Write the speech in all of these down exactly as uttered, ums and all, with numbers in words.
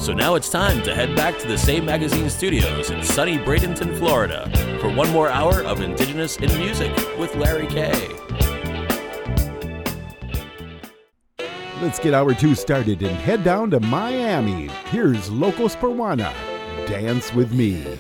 So now it's time to head back to the Say Magazine studios in sunny Bradenton, Florida, for one more hour of Indigenous in Music with Larry Kay. Let's get hour two started and head down to Miami. Here's Locos Peruana, Dance With Me.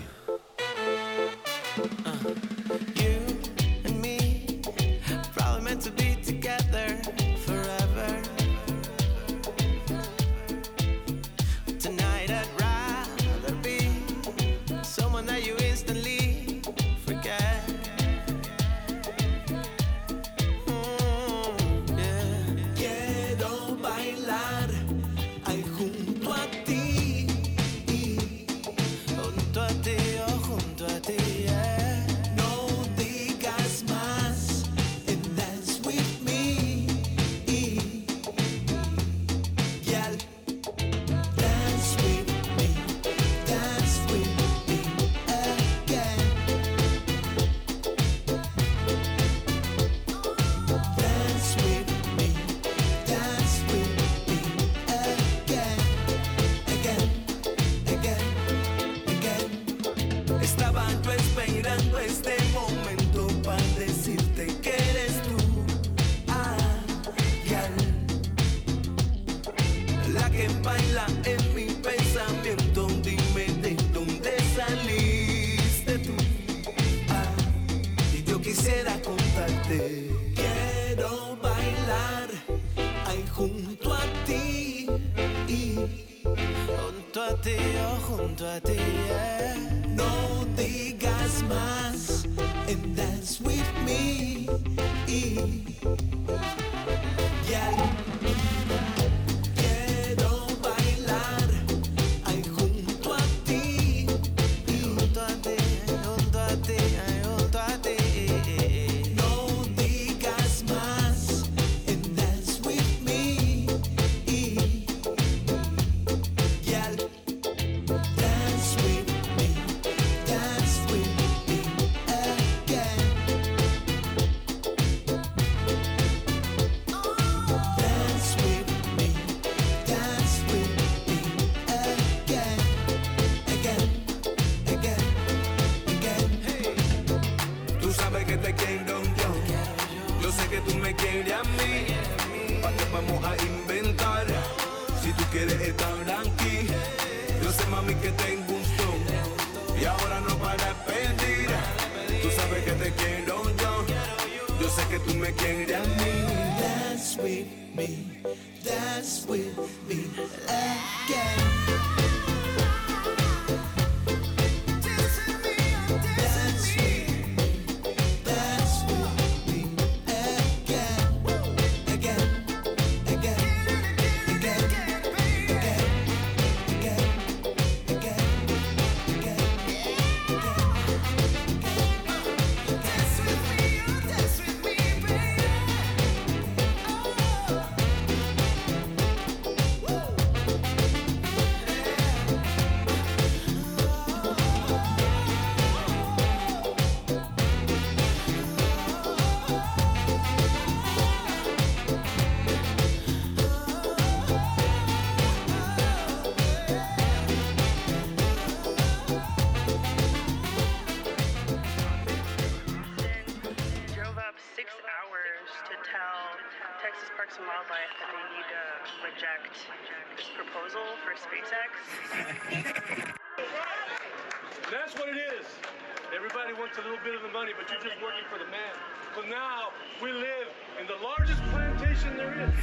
That's what it is. Everybody wants a little bit of the money, but you're just working for the man. So now we live in the largest plantation there is.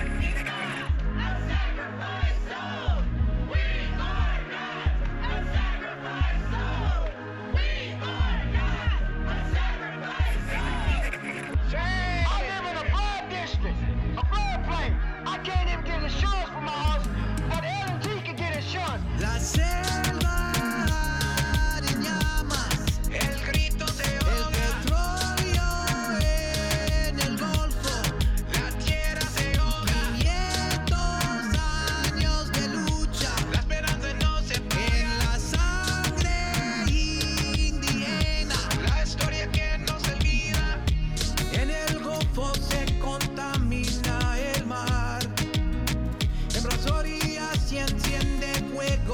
A sacrifice soul. We are not a sacrifice soul. We are not a sacrifice soul. I live in a flood district, a floodplain. I can't even get insurance for my house, but L and G can get insurance. La selva. Se enciende fuego.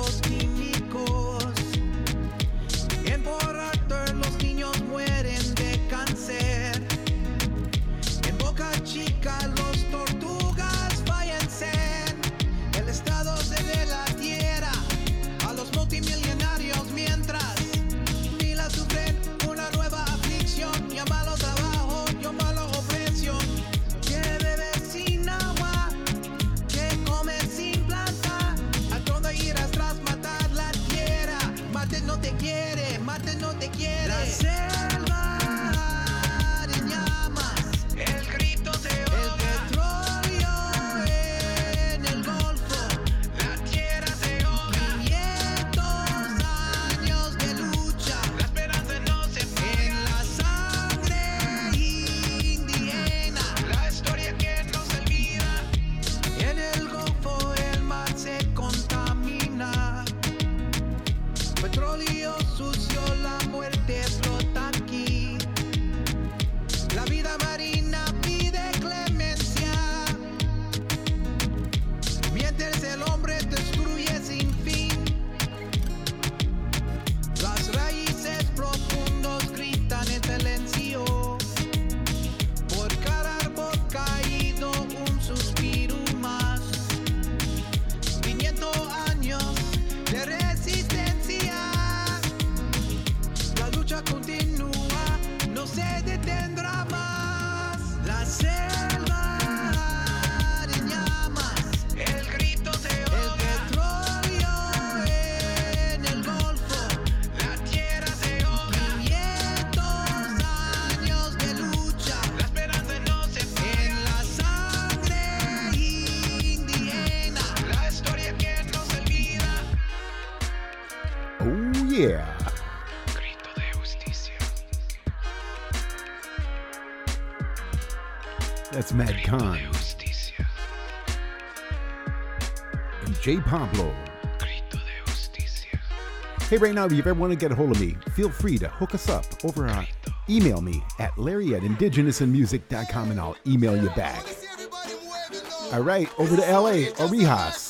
Yeah. Grito de justicia. That's Mad Grito Khan de justicia. and J Pablo. Grito de justicia. Hey, right now, if you ever want to get a hold of me, feel free to hook us up over on email me at Larry at indigenous in music dot com and I'll email you back. All right, over to L A, Orijas.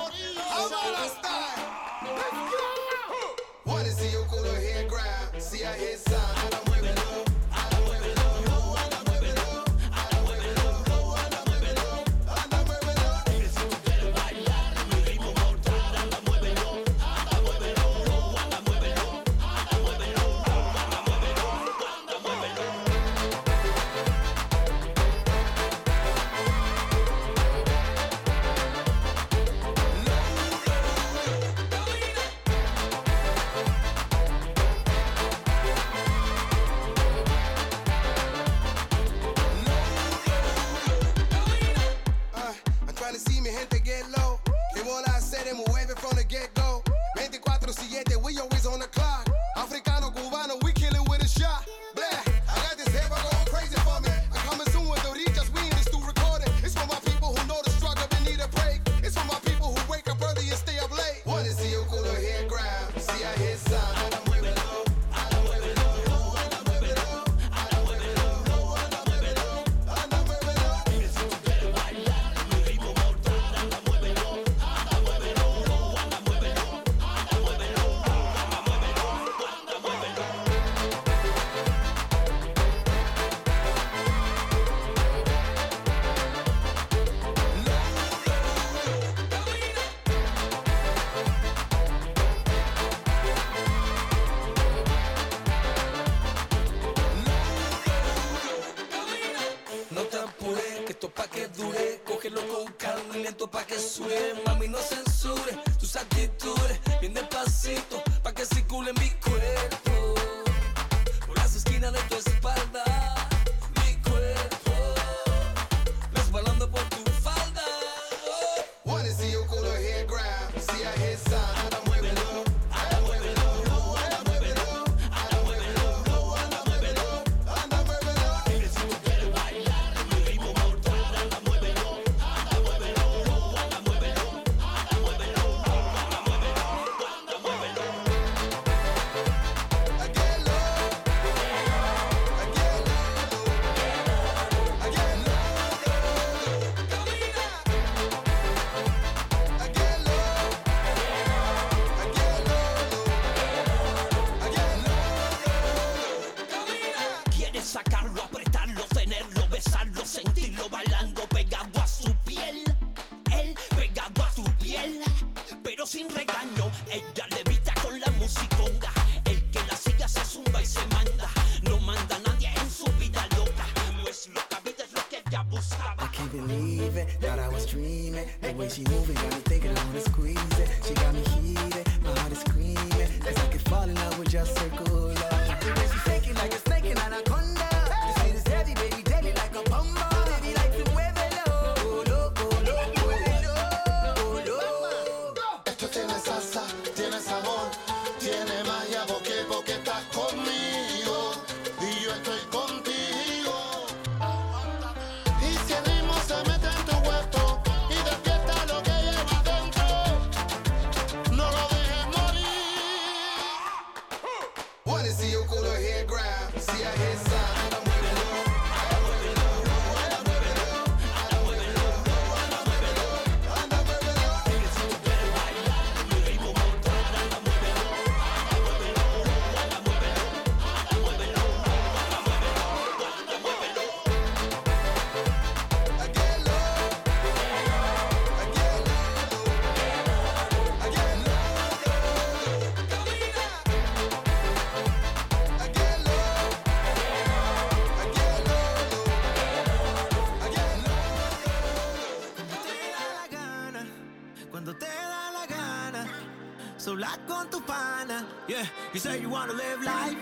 Sola con tu pana, yeah. You say you wanna live life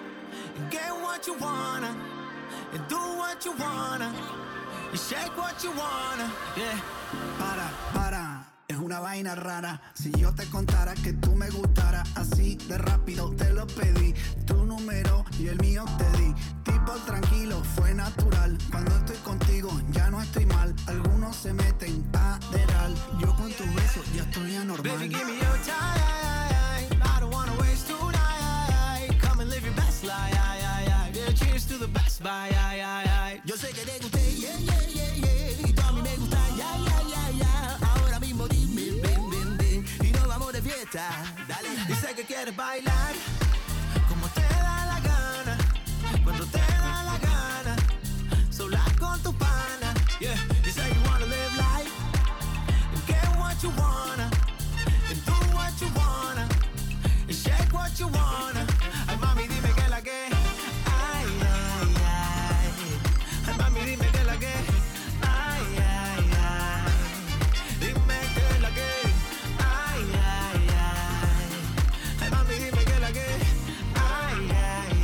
and get what you wanna and do what you wanna and shake what you wanna, yeah. Para, para, es una una vaina rara. Si yo te contara que tú me gustara, así de rápido te lo pedí. Tu número y el mío te di. Tipo tranquilo, fue natural. Cuando estoy contigo ya no estoy mal. Algunos se meten a deral. Yo con tus besos ya estoy anormal. Baby, give me your time. I don't wanna waste tonight. Come and live your best life. Yeah, cheers to the best. Bye. Yo sé que te gusté, yeah, yeah, yeah, yeah. Y tú a mí me gusta, yeah, yeah, yeah, yeah. Ahora mismo dime, ven, ven, ven. Y nos vamos de fiesta, dale. Y sé que quieres bailar como te da la gana, cuando te da la gana. Sola con tu pana, yeah. You say you wanna live life and get what you wanna and do what you wanna and shake what you wanna. Ay, mami, dime que la que. Ay, ay, ay. Ay, mami, dime que la que. Ay, ay, ay. Dime que la que. Ay, ay, ay. Ay, mami, dime que la que. Ay, ay,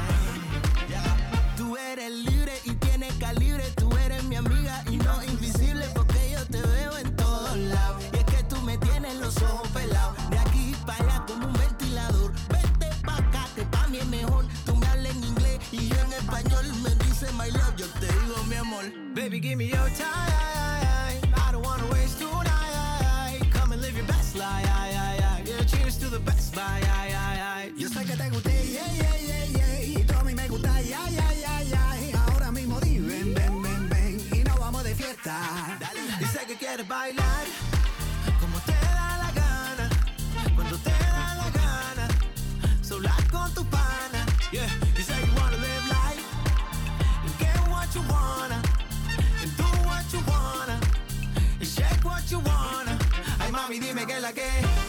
ay. Yeah. Tú eres libre y tienes calibre. Tú eres mi amiga y no invisible, porque yo te veo en todos lados. Y es que tú me tienes los ojos pelados. De aquí para allá como un ventilador. Vete pa' acá que pa' mí es mejor. Tú me hablas en inglés y yo en español. Me dice my love, yo te digo mi amor. Baby, give me your time. I don't wanna waste tonight. Come and live your best life. Yeah, cheers to the best. Bye. Yo sé que te gusté, yeah, yeah, yeah, yeah. Y tú a mí me gusta, yeah, yeah, yeah, yeah. Ahora mismo di, ven, ven, ven, ven. Y nos vamos de fiesta. Dale. Y sé que quieres bailar como te da la gana, cuando te da la gana. Sola con tu pana, yeah. You say you wanna live life and get what you wanna and do what you wanna and shake what you wanna. Ay, mami, dime que la que.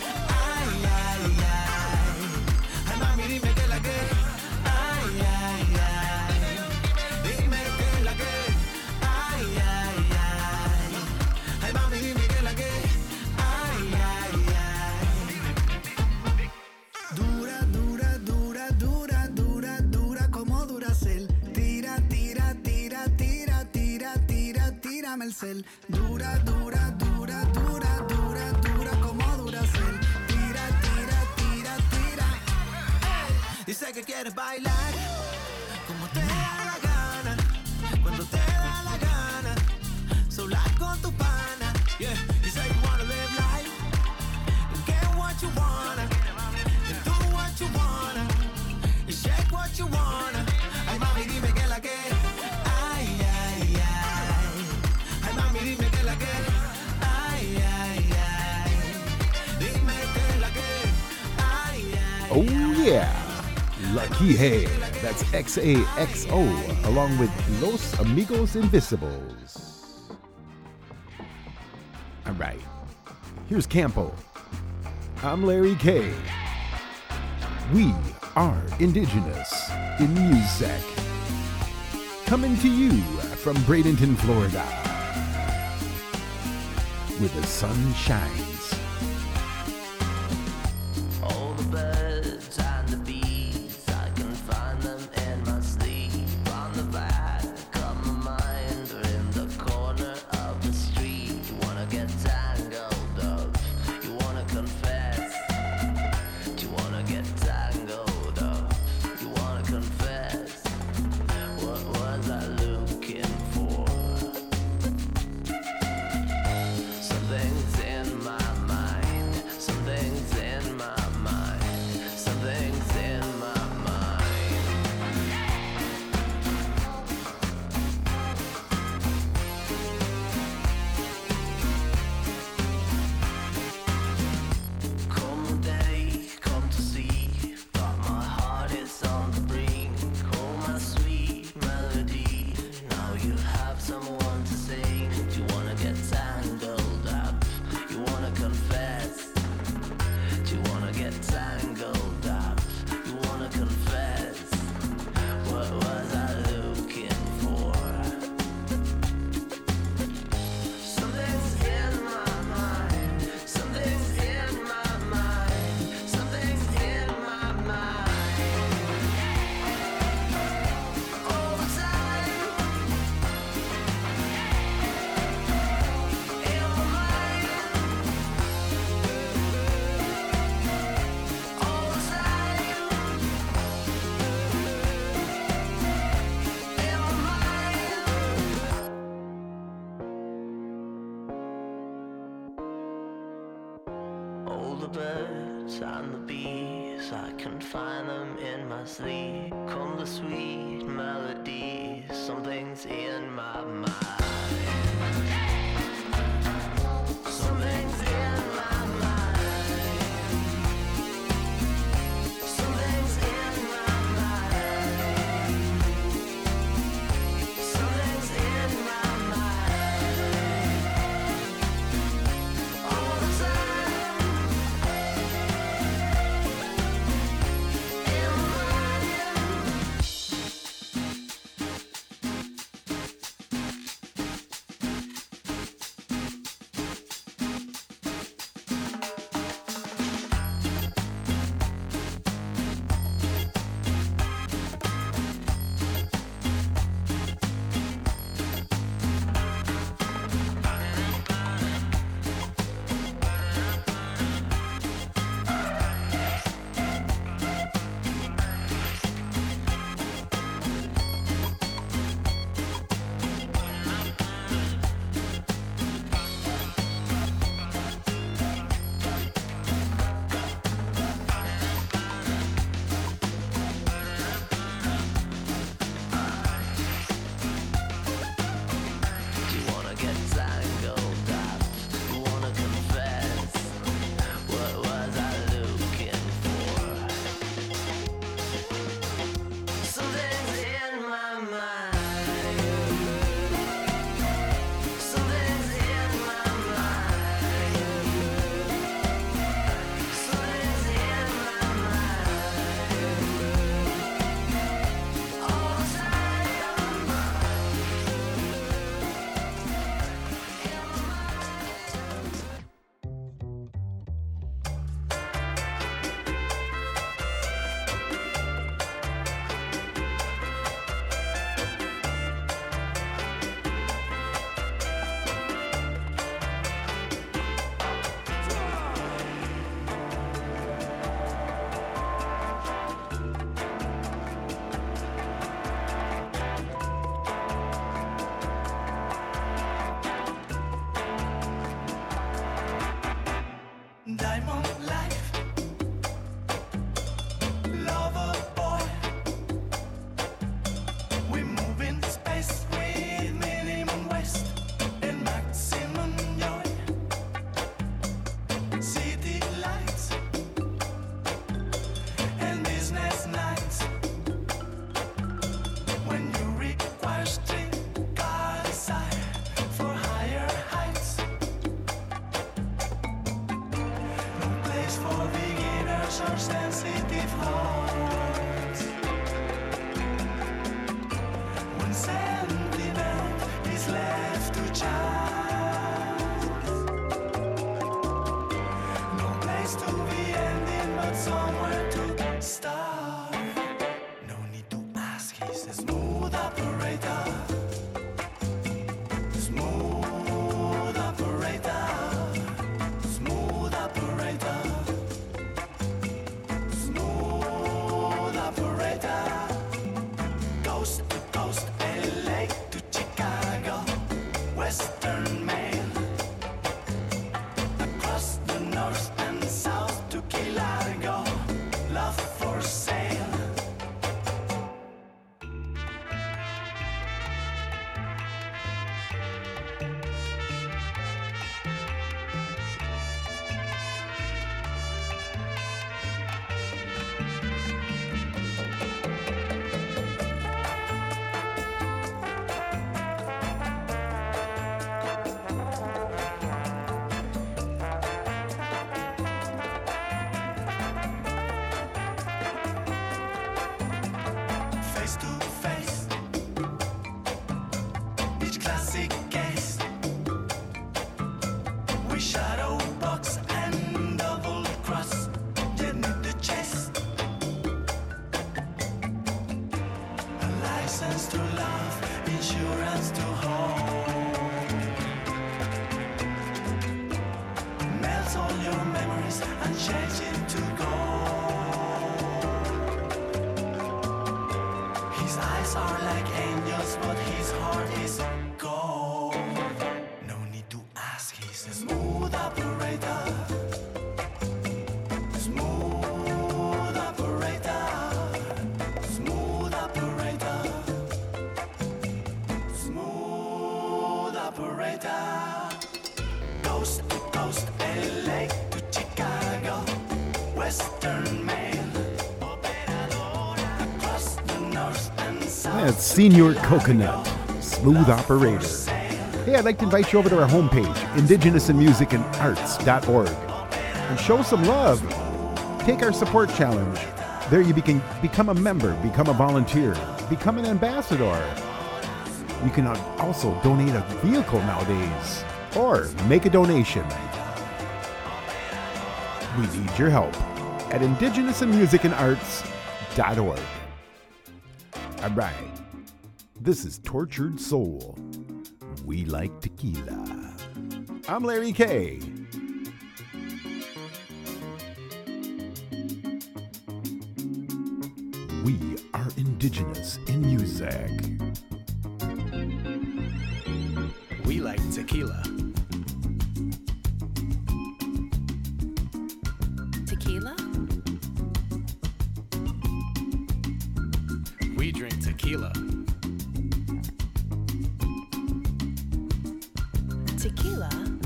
Ay, ay, ay. Ay, mami, dime que la que. Ay, ay, ay. Dime que la que. Ay, ay, ay. Ay, mami, dime que la que. Ay, ay, ay. Dura, dura, dura, dura, dura, dura como Duracell. Tira, tira, tira, tira, tira, tira, tírame el cel. Dura, dura, dura, dura, dura, dura como Duracell. Tira, tira, tira, tira. Y sé que quieres bailar como te da la gana, cuando te da la gana. Sola con tu pana, yeah. You say you wanna live life and get what you wanna and do what you wanna and shake what you wanna. Ay, mami, dime que la que. Ay, ay, ay. Ay, mami, dime que la que. Ay, ay, ay. Dime que la que. Ay, ay. Oh yeah, Lucky Hair. That's X A X O, along with Los Amigos Invisibles. All right, here's Campo. I'm Larry K. We are indigenous in music. Coming to you from Bradenton, Florida, where the sun shines. All the birds and the bees, I can find them in my sleep. On the back of my mind, or in the corner of the street. You wanna get tangled up, you wanna confess. Do you wanna get tangled up, you wanna confess. What was I looking for? Something's in my the birds and the bees, I can find them in my sleep. Come the sweet melodies, something's in my mind. Something's in my mind. Something's in my mind. Something's in my mind. All the time. In my mind. Do you wanna get tangled up? Wanna confess? What was I looking for? Something's in my mind. Something's in my mind. Something's in my mind. All the time. Diamond life, lover boy. We move in space with minimum waste and maximum joy. City lights and business nights. When you require strict desire for higher heights. No place for beginners or sensitive hearts. When sentiment is left to chance. No place to be ending, but somewhere to start. No need to ask, he's a smooth operator. Smooth operator. Smooth operator. Smooth operator. Coast to coast, L A to Chicago. Western Mail. Across the north and south to Key Largo. Love for sale. Face to face, each classic case. We shadow box and double cross. You need the chase. A license to love, insurance to hold. Melts all your memories and change it to gold. His eyes are like angels, but his heart is gold. No need to ask, he's a smooth operator. Coast, L A to Chicago, Western Mail, across the north and south. That's Senior Coconut, Smooth Operator. Hey, I'd like to invite you over to our homepage, indigenous in music and arts dot org, and show some love. Take our support challenge. There you can become a member, become a volunteer, become an ambassador. You can also donate a vehicle nowadays, or make a donation. We need your help at indigenous in music and arts dot org. All right, this is Tortured Soul. We like tequila. I'm Larry K. We are indigenous in music. We like tequila. Tequila? We drink tequila. Tequila?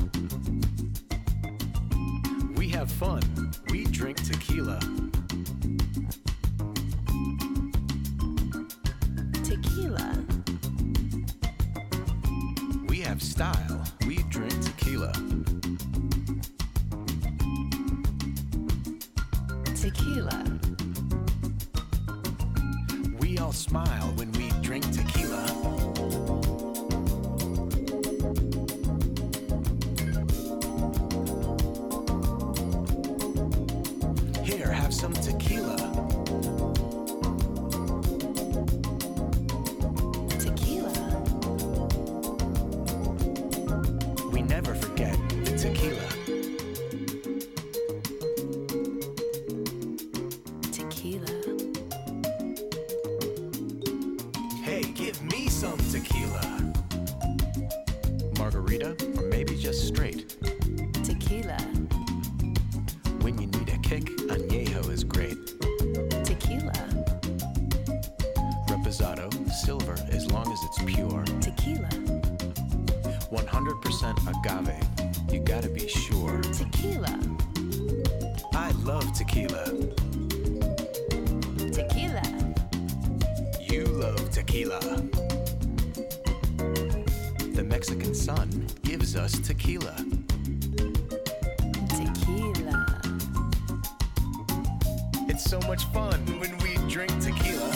We have fun. We drink tequila. Tequila? We have style. We drink tequila. Tequila? We all smile when we drink tequila. Here, have some tequila. Tequila? We never forget the tequila. Tequila? Hey, give me some tequila. Margarita, or maybe just straight. Tequila? When you need a kick, añejo is great. Tequila? Reposado, silver, as long as it's pure. Tequila? one hundred percent agave, you gotta be sure. Tequila? I love tequila. Tequila? You love tequila. The Mexican sun gives us tequila. Tequila? It's so much fun when we drink tequila.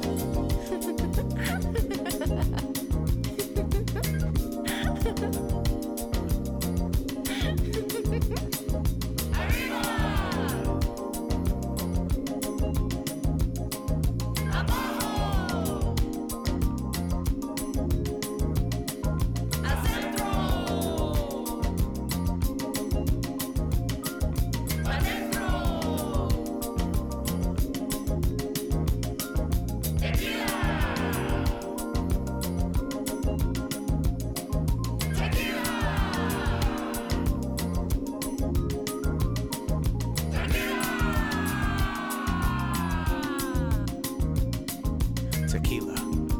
Tequila.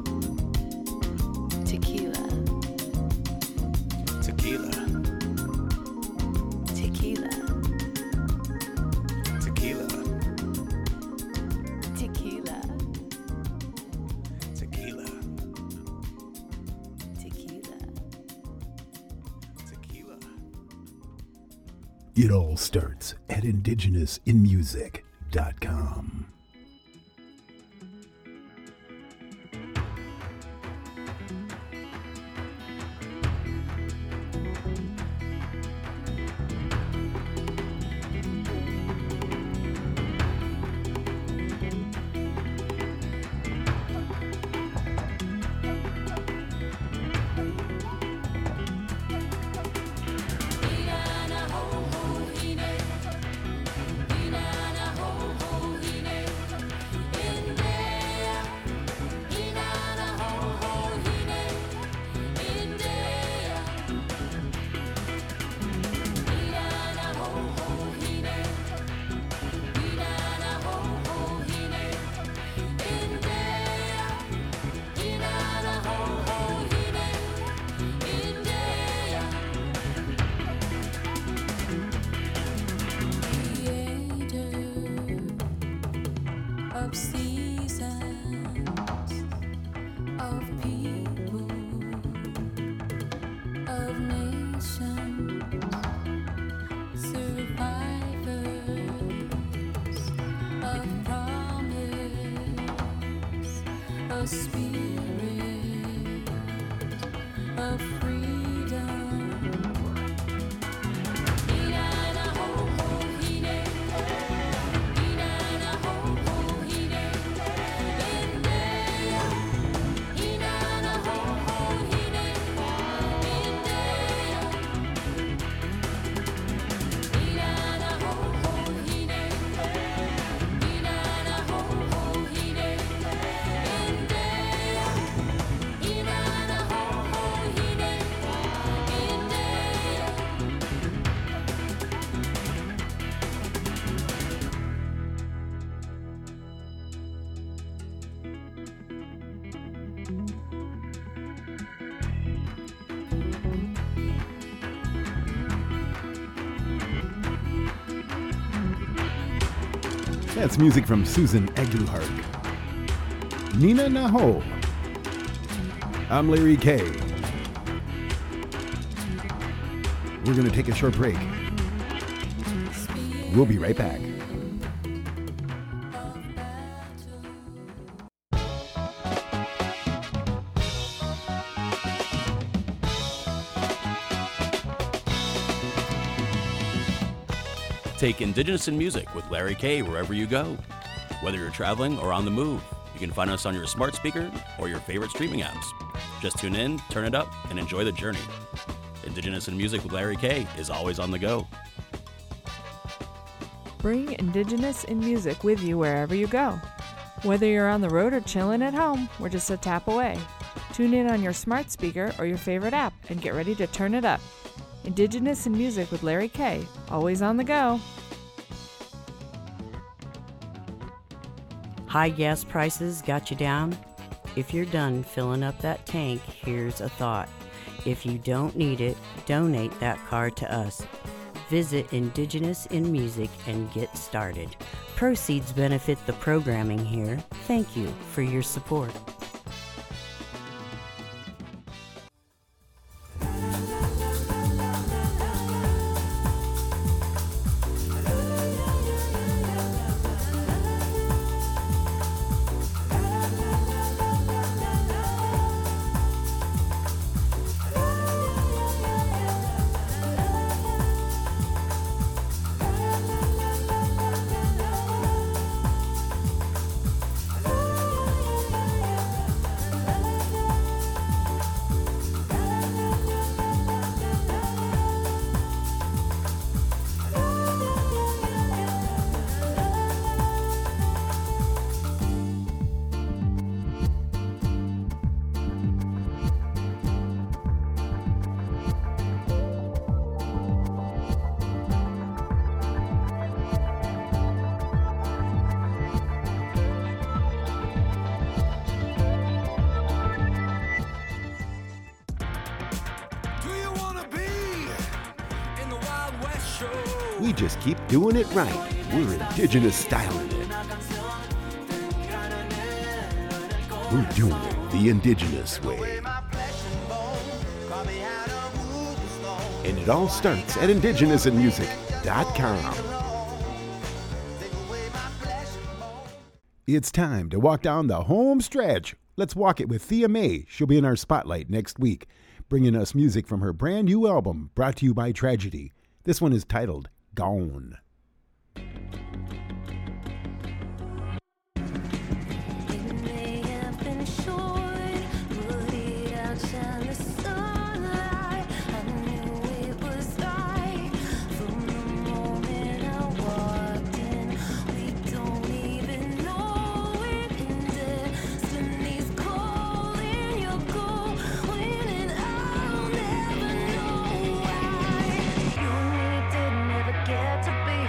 Tequila? Tequila. Tequila? Tequila. Tequila? Tequila. Tequila? Tequila. It all starts at indigenous in music dot com. Inana ho ho hine, That's music from Susan Egluhark. Nina Naho. I'm Larry K. We're going to take a short break. We'll be right back. Take Indigenous in Music with Larry K wherever you go. Whether you're traveling or on the move, you can find us on your smart speaker or your favorite streaming apps. Just tune in, turn it up, and enjoy the journey. Indigenous in Music with Larry K is always on the go. Bring Indigenous in Music with you wherever you go. Whether you're on the road or chilling at home, we're just a tap away. Tune in on your smart speaker or your favorite app and get ready to turn it up. Indigenous in Music with Larry K, always on the go. High gas prices got you down? If you're done filling up that tank, here's a thought. If you don't need it, donate that car to us. Visit Indigenous in Music and get started. Proceeds benefit the programming here. Thank you for your support. We just keep doing it right. We're Indigenous styling it. We're doing it the Indigenous way. And it all starts at indigenous in music dot com. It's time to walk down the home stretch. Let's walk it with Thea May. She'll be in our spotlight next week, bringing us music from her brand new album, brought to you by Tragedy. This one is titled Gone. Get to be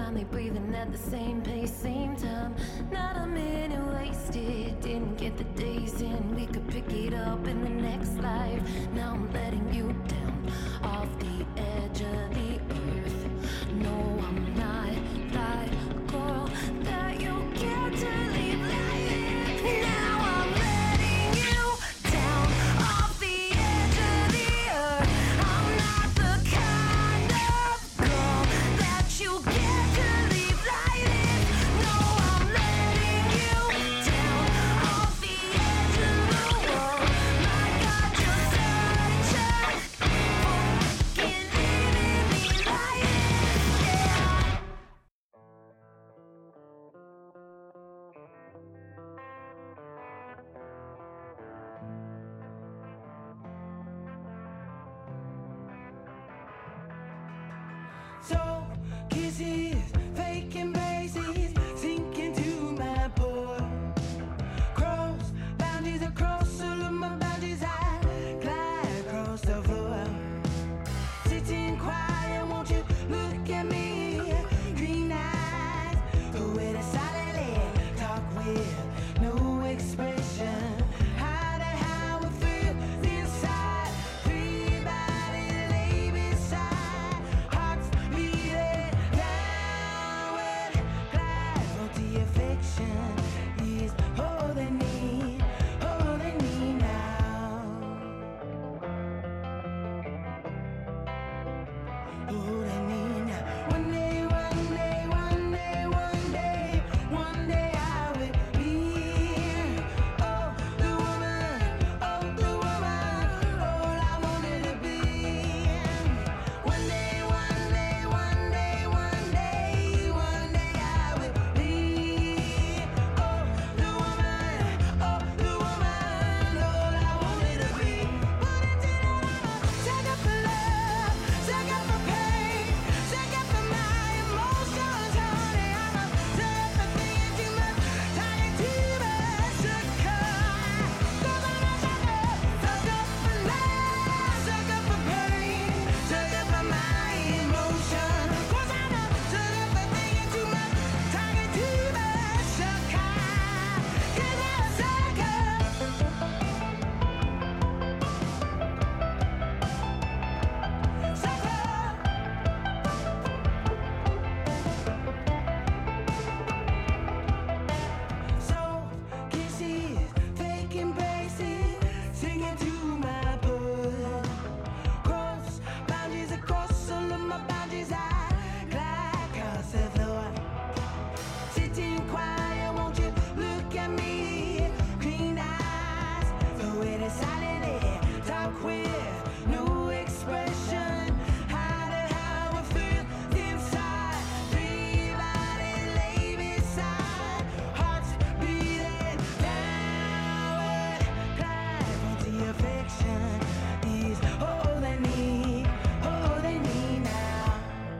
finally breathing at the same pace, same time. Not a minute wasted, didn't get the days in. We could pick it up in the next life. Now I'm letting you down off the edge of the earth. No, I'm not that girl that you care to leave lying. Now I'm letting you down off the edge of the earth. I'm not the kind of girl that you get to leave lying. No, I'm letting you down off the edge of the world. My God, you're such a fucking leaving me lying. Yeah. So kisses, fake embraces, sink into my pore. Cross boundaries across all of my boundaries. I glide across the floor. Sitting quiet, won't you look at me? Green eyes, with a silently talk with no expression. Hide how it feels inside. Three bodies lay beside. Hearts beating downward. Glide for the affection is all they need, all they need now. All they need now. One day, one day, one day, one day, one day I will be. Oh, the woman, oh, the woman, all I wanted to be. One day, one day, one day, one day, one day I will be. Oh, the woman, oh, the woman, all I wanted to be. But until then, I'ma suck up for love, suck up for pain, suck up for my emotions, honey. I'ma suck up for thinking too much, talking too much, suck up. 'Cause I'm a sucker, suck up for love, suck up for pain, suck up for my emotion. 'Cause I'm a sucker for thinking too much, talking too much, suck up. 'Cause I'm a sucker. So kisses, fake embraces, singing to my blood. Cross boundaries across all of my boundaries. I glide across the floor. Sitting quiet, won't you look at me? Green eyes, with a silently talk with no expression. Hide how I feel inside. Three bodies lay beside. Hearts beating downward. Glide for the affection is all they need, all they need now.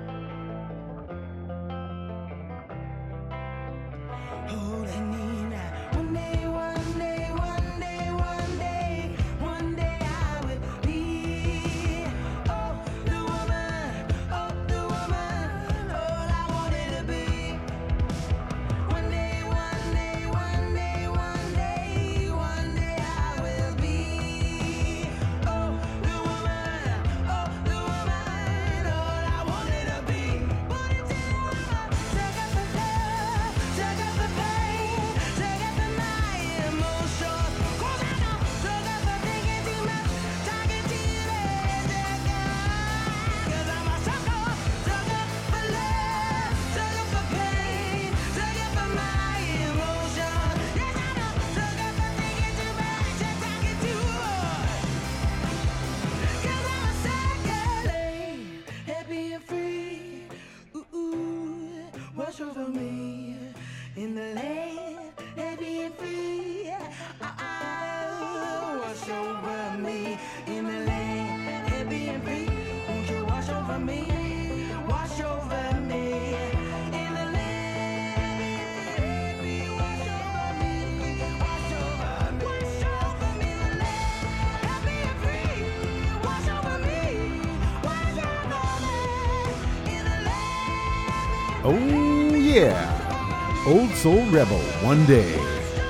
All they need now. One day, one day, one day, one day, one day I will be. Oh, the woman, oh, the woman, all I wanted to be. One day, one day, one day, one day, one day I will be. Oh, the woman, oh, the woman, all I wanted to be. But until I'm suck up for love, suck up for pain, suck up for my emotions. 'Cause I'm a suck up for thinking too much, talking too much, suck up. 'Cause I'm a sucker, suck up for love, suck up for pain, suck up for my emotions. Yes, I'm a suck up for thinking too much and talking too much. 'Cause I'm a sucker, happy and free. Ooh, ooh, wash over me in the land, happy and free. Ah, ah, wash over me in the land, happy and free. Won't you wash over me, wash over me in the land, happy, wash over me, wash over me, wash over me in the land, happy and free. Wash over me, wash over me in the land. Oh, Yeah, Old Soul Rebel one day.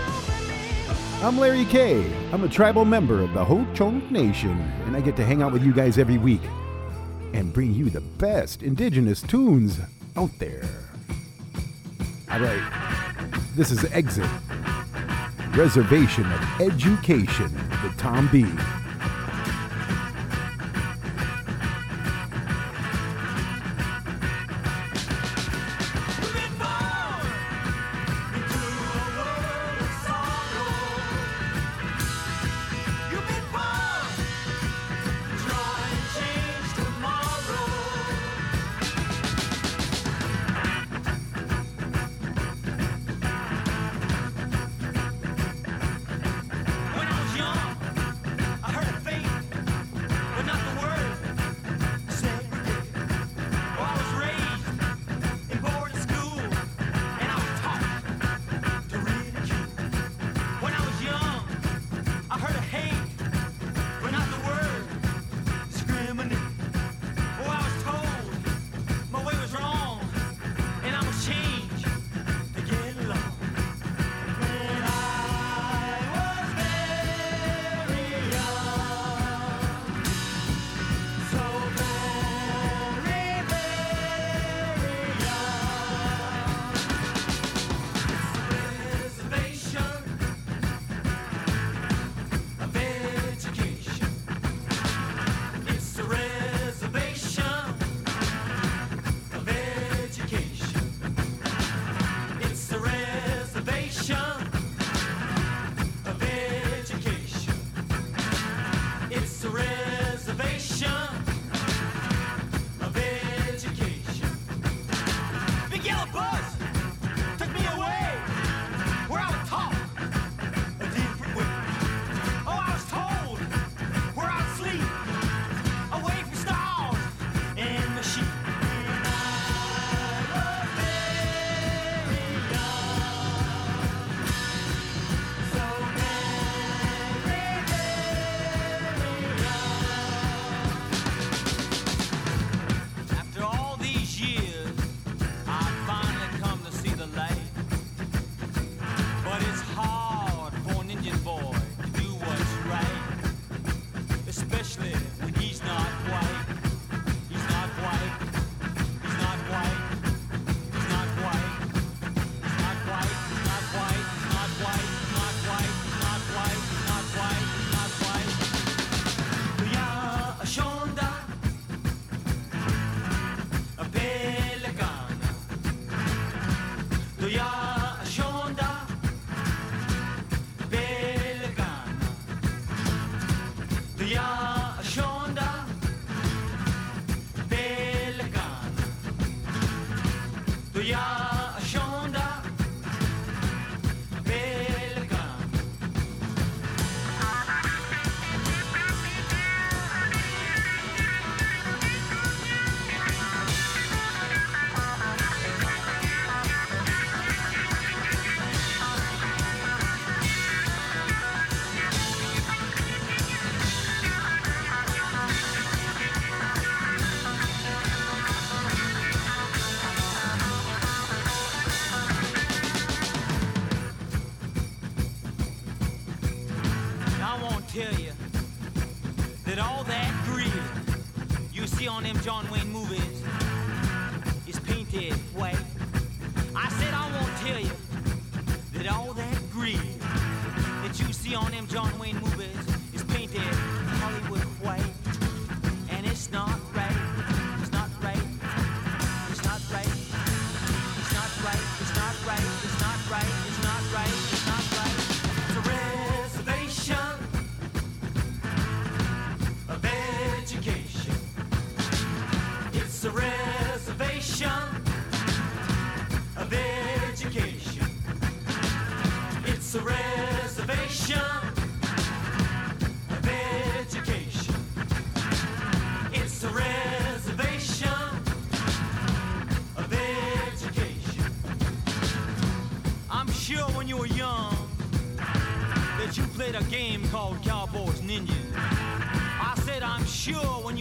I'm Larry K. I'm a tribal member of the Ho-Chunk Nation, and I get to hang out with you guys every week and bring you the best indigenous tunes out there. All right, this is Exit, Reservation of Education with Tom B.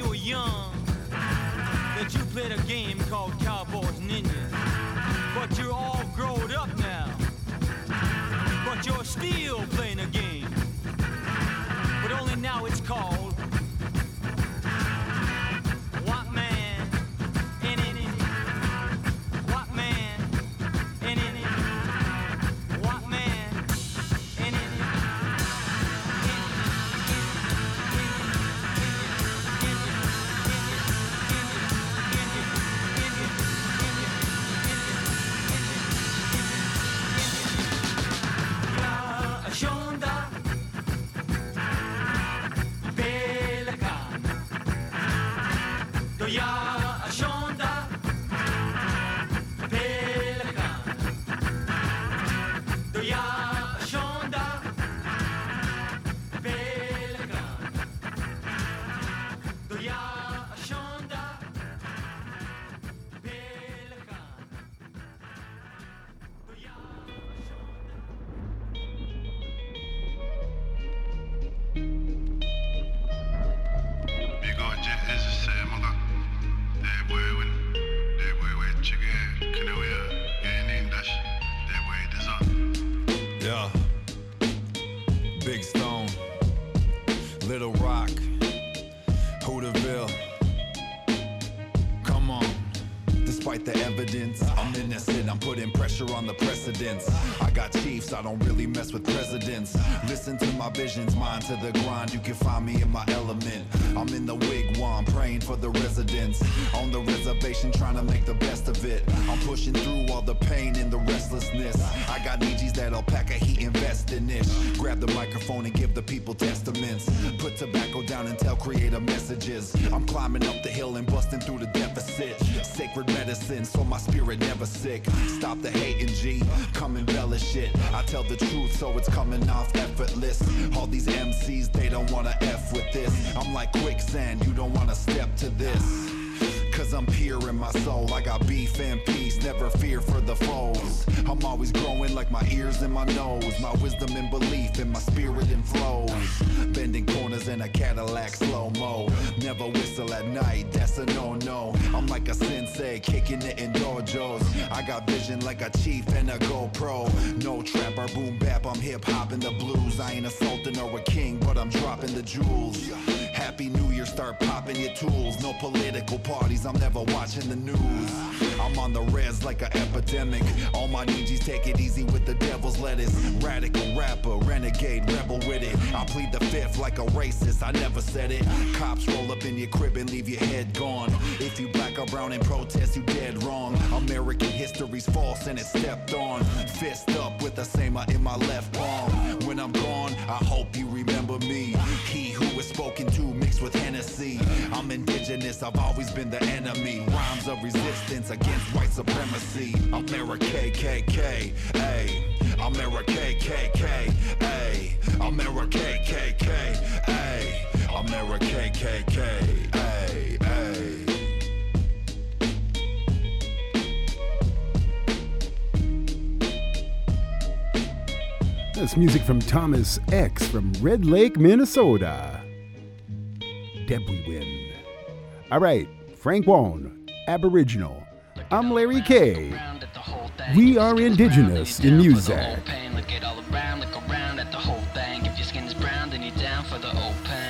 But you're still playing a game. But only now it's called Walkman. In in in. Walkman. In in in. Walkman. In in in. Shonda Pelican Doya Shonda Pelican Doya Shonda Pelican Doya Shonda Pelican Yeah, Big Stone, Little Rock, Hooterville. Come on. Despite the evidence, I'm innocent, I'm putting pressure on the precedents. I got chiefs, I don't really mess with presidents. Listen to my visions, mind to the grind, you can find me in my element. I'm in the wigwam, praying for the residents. On the reservation, trying to make the best of it. I'm pushing through all the pain and the restlessness. I got E Gs that'll pack a heat, invest in it. Grab the microphone and give the people testaments. Put tobacco down and tell creative messages. I'm climbing up the hill and busting through the deficit. Sacred medicine, so my spirit never sick. Stop the hating, G, come embellish it. I tell the truth, so it's coming off effortless. All these M Cs, they don't wanna F with this. I'm like quicksand, you don't wanna step to this. Cause I'm pure in my soul, I got beef and peace, never fear for the foes. I'm always growing like my ears and my nose. My wisdom and belief in my spirit and flows. Bending corners in a Cadillac slow-mo. Never whistle at night, that's a no-no. I'm like a sensei, kicking it in dojos. I got vision like a chief and a GoPro. No trap or boom bap, I'm hip-hop in the blues. I ain't a sultan or a king, but I'm dropping the jewels. Happy New Year, start popping your tools. No political parties, I'm never watching the news. I'm on the res like an epidemic. All my ninjas take it easy with the devil's lettuce. Radical rapper, renegade, rebel with it. I plead the fifth like a racist, I never said it. Cops roll up in your crib and leave your head gone. If you black or brown in protest, you dead wrong. American history's false and it's stepped on. Fist up with the same in my left palm. When I'm gone, I hope you remember me. He who was spoken to mixed with Hennessy. I'm indigenous, I've always been the enemy. Rhymes of resistance against white supremacy. I'm America K K K, ayy. I'm America K K K, ayy. I'm America K K K, ayy. I'm America K K K, ayy, ayy. That's music from Thomas X from Red Lake, Minnesota. Debris Wind. All right, Frank Wone, Aboriginal. I'm Larry K. We are indigenous in music. Look it all around, look around at the whole thing. If your skin is brown, then you're down for the old pain.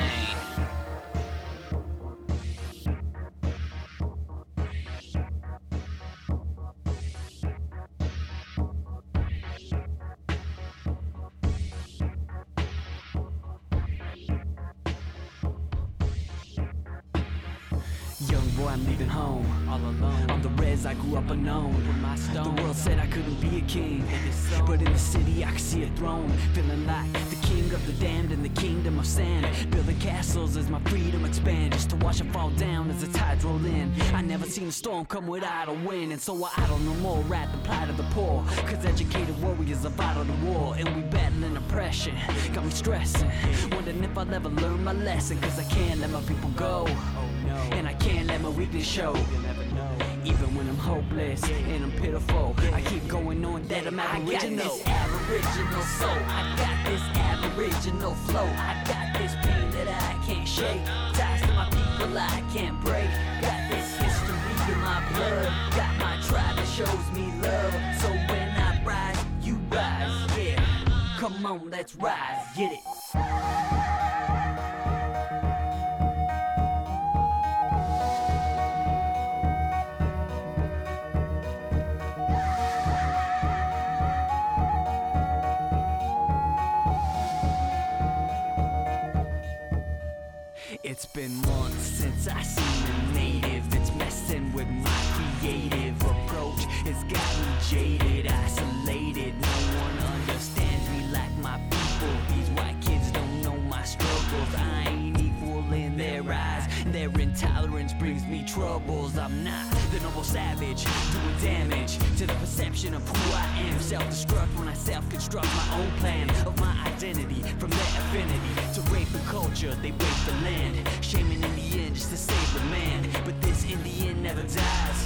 Boy, I'm leaving home, all alone. On the res, I grew up unknown. With my stone. The world said I couldn't be a king, but in the city I could see a throne. Feeling like the king of the damned in the kingdom of sand. Building castles as my freedom expand, just to watch it fall down as the tides roll in. I never seen a storm come without a wind, and so I idle no more, rat the plight of the poor. Cause educated warriors are vital to war, and we battling oppression. Got me stressing, wondering if I'll ever learn my lesson. Cause I can't let my people go, and I can't let my weakness show. Even when I'm hopeless and I'm pitiful, I keep going on that I'm aboriginal. I got this aboriginal soul, I got this aboriginal flow, I got this pain that I can't shake, ties to my people I can't break. Got this history in my blood, got my tribe that shows me love. So when I rise, you rise, yeah. Come Come on, let's rise, get it. It's been months since I seen a native that's messing with my creative approach. It's got me jaded, isolated. No one understands me like my people. These white kids don't know my struggles. I ain't equal in their eyes. Their intolerance brings me troubles. I'm not the noble savage doing damage to the perception of who I am. Self-destruct when I self-construct my own plan of my identity from their affinity to rape the culture. They rape the land, shaming in the end just to save the man. But this in the end never dies.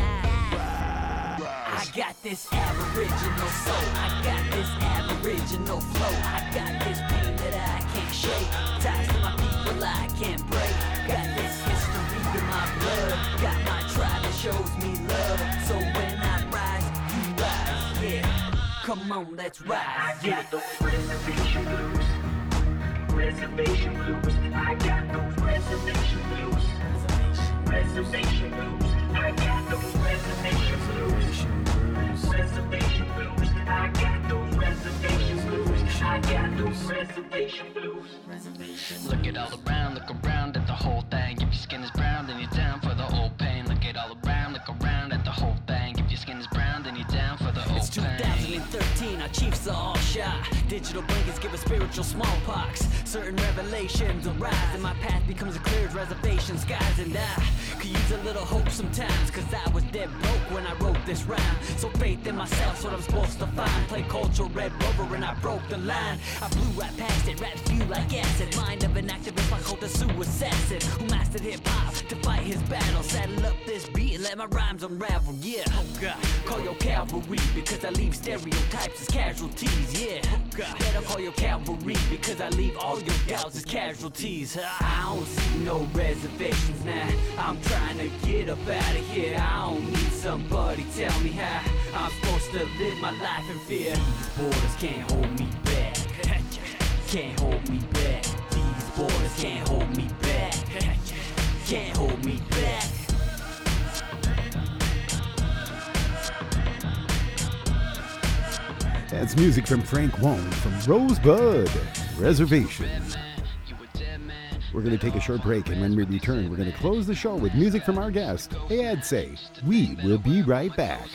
I got this aboriginal soul, I got this aboriginal flow, I got this pain that I can't shake, ties to my people I can't break. Got this history in my blood, got my tribe that shows me love. So when I rise, you rise, yeah. Come on, let's rise. I got those reservation blues, reservation blues. I got those reservation blues, reservation blues. I got those reservation blues, reservation blues. I got those reservation blues. I got those reservation blues. Look at all around, look around at the whole thing. If your skin is brown, then you're down for the old pain. Look at all around, look around at the whole thing. If your skin is brown, then you're down for the old It's two thousand thirteen, our chiefs are all shot. Digital blankets give us spiritual smallpox. Certain revelations arise, and my path becomes a clear as reservation skies. And I could use a little hope sometimes, cause I was dead broke when I wrote this rhyme. So faith in myself's what I'm supposed to find. Play cultural red rover and I broke the line. I blew right past it, raps few like acid. Mind of an activist, my cult a Sioux assassin who mastered hip-hop to fight his battle. Saddle up this beat and let my rhymes unravel, yeah. Oh God, call your cavalry because I leave stereotypes as casualties, yeah. Oh God, better call your cavalry because I leave all your doubts as casualties. I don't see no reservations now. I'm trying to get up out of here. I don't need somebody tell me how I'm supposed to live my life in fear. These borders can't hold me back. Can't hold me back. These borders can't hold me back. Can't hold me back. That's music from Frank Wong from Rosebud Reservation. We're going to take a short break, and when we return, we're going to close the show with music from our guest, Adsay. We will be right back.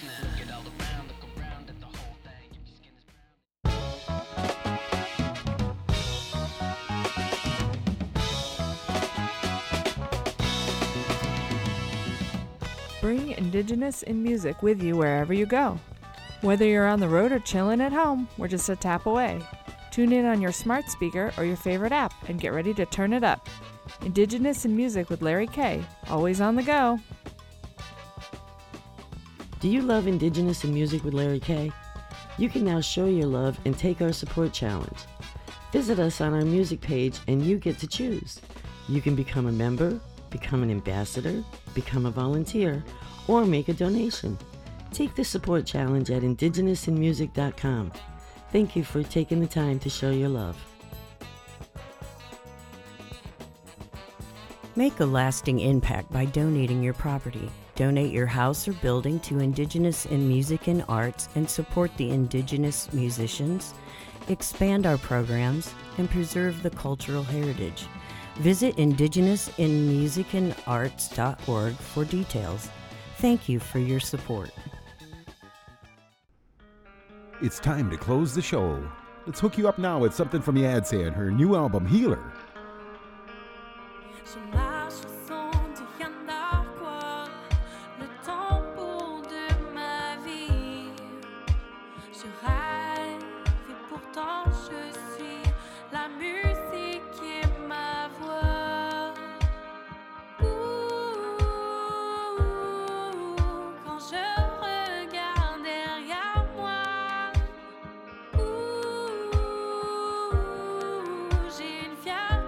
Bring Indigenous in music with you wherever you go. Whether you're on the road or chilling at home, we're just a tap away. Tune in on your smart speaker or your favorite app and get ready to turn it up. Indigenous in Music with Larry K. Always on the go. Do you love Indigenous in Music with Larry K? You can now show your love and take our support challenge. Visit us on our music page and you get to choose. You can become a member, become an ambassador, become a volunteer, or make a donation. Take the support challenge at indigenous in music dot com. Thank you for taking the time to show your love. Make a lasting impact by donating your property. Donate your house or building to Indigenous in Music and Arts and support the Indigenous musicians, expand our programs, and preserve the cultural heritage. Visit indigenous in music and arts dot org for details. Thank you for your support. It's time to close the show. Let's hook you up now with something from Adsay and her new album, Healer. J'ai une fière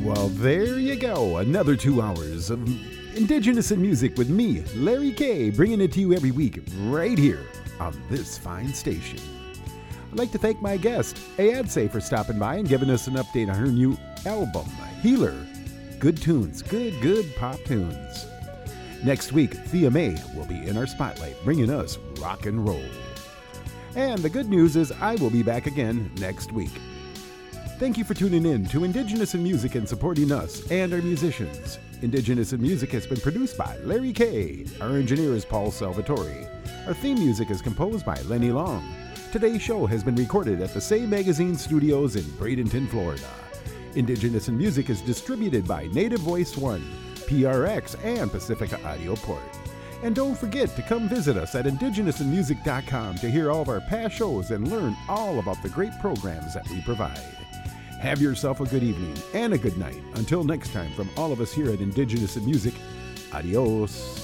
Well, there you go. Another two hours of Indigenous in Music with me, Larry K, bringing it to you every week right here on this fine station. I'd like to thank my guest, Ayadse, for stopping by and giving us an update on her new album, Healer. Good tunes, good, good pop tunes. Next week, Thea May will be in our spotlight, bringing us rock and roll. And the good news is I will be back again next week. Thank you for tuning in to Indigenous in Music and supporting us and our musicians. Indigenous in Music has been produced by Larry K. Our engineer is Paul Salvatore. Our theme music is composed by Lenny Long. Today's show has been recorded at the Say Magazine Studios in Bradenton, Florida. Indigenous in Music is distributed by Native Voice One, P R X, and Pacifica Audio Port. And don't forget to come visit us at indigenous in music dot com to hear all of our past shows and learn all about the great programs that we provide. Have yourself a good evening and a good night. Until next time, from all of us here at Indigenous in Music, adios.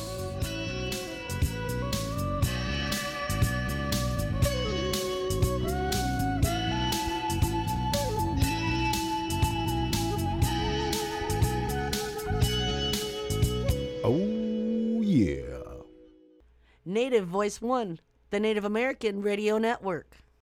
Oh, yeah. Native Voice One, the Native American Radio Network.